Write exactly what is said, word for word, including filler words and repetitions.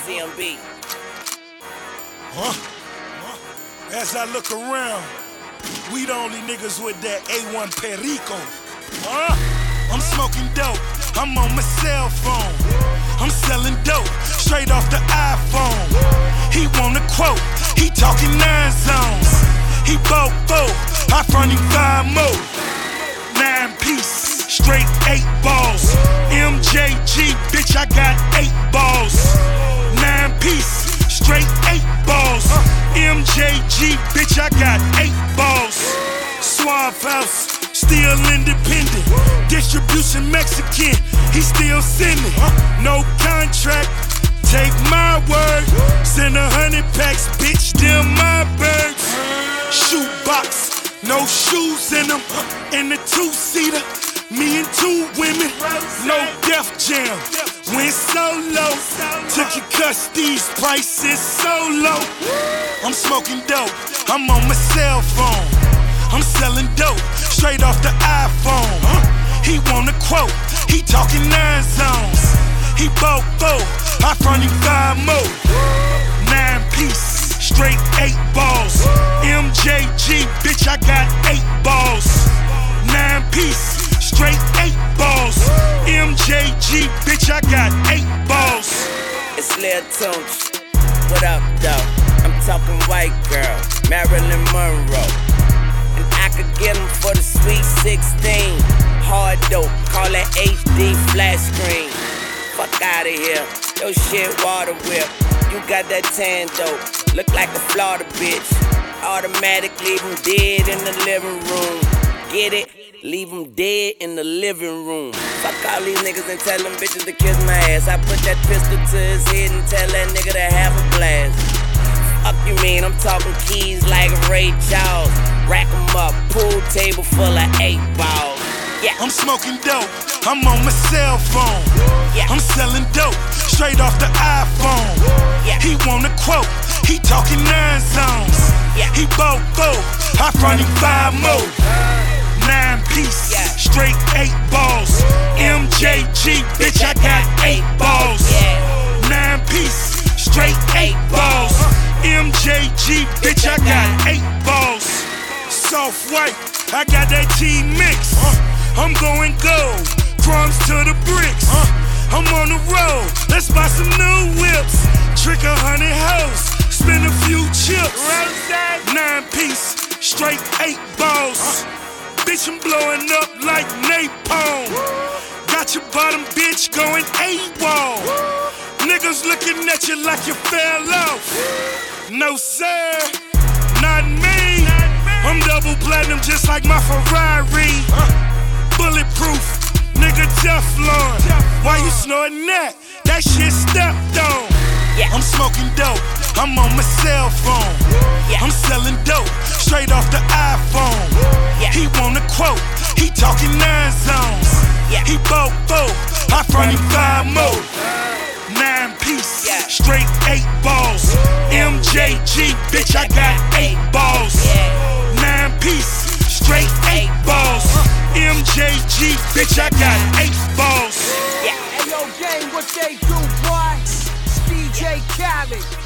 Z M B. Huh? As I look around, we the only niggas with that A one Perico. Huh? I'm smoking dope, I'm on my cell phone. I'm selling dope, straight off the iPhone. He want a quote, he talking nine zones. He bought four, I front him five more. Nine piece, straight eight balls. M J G, bitch, I got eight balls. Nine piece, straight eight balls. M J G, bitch, I got eight balls. Suave House, still independent. Distribution Mexican, he still sending. No contract, take my word. Send a hundred packs, bitch, them my birds. Shoebox, no shoes in them. In the two-seater, me and two women. No Def Jam, went solo. Took your cuss, these prices so low. I'm smoking dope, I'm on my cell phone. I'm selling dope, straight off the iPhone. He want a quote, he talking nine zones. He bought four, I front him five more. Nine piece, straight eight balls. M J G, bitch, I got eight balls. Nine piece, straight eight balls. M J G, bitch, I got eight balls. It's Lil Tunch. What up, though? I'm talking white girl, Marilyn Monroe. And I could get them for the sweet sixteen. Hard dope, call it H D flat screen. Fuck outta here, your shit water whip. You got that tan dope, look like a Florida bitch. Automatic, leave them dead in the living room. Get it? Leave them dead in the living room. Fuck all these niggas and tell them bitches to kiss my ass. I put that pistol to his head and tell that nigga to have a blast. Fuck you mean, I'm talking keys like Ray Charles. Rack 'em up, pool table full of eight balls. Yeah. I'm smoking dope, I'm on my cell phone. Yeah. I'm selling dope, straight off the iPhone. Yeah. He want a quote, he talking nine zones. Yeah. He bought four, I front him five more. Nine piece, Yeah. straight eight balls. M J G, bitch, I got eight balls. Yeah. Nine piece, straight eight balls. M J G, bitch, I got eight balls. Soft white, I got that T-mix. I'm going gold, crumbs to the bricks. I'm on the road, let's buy some new whips. Trick a hundred hoes, spend a few chips. Nine piece, straight eight balls. Bitch, I'm blowing up like napalm. Got your bottom bitch going AWOL. Niggas looking at you like you fell off. No sir, not me. I'm double platinum just like my Ferrari. Bulletproof, nigga Teflon. Why you snorting that? That shit stepped on. Yeah. I'm smoking dope, I'm on my cell phone. Yeah. I'm selling dope, straight off the iPhone. Yeah. He want a quote, he talking nine zones. Yeah. He bought four, I front him five more. Nine piece, Yeah. straight eight balls. M J G, bitch, I got eight balls. Yeah. Nine piece, straight eight balls. M J G, bitch, I got eight balls. Yeah. Hey yo, gang, what they do, boy? It's D J Khaled.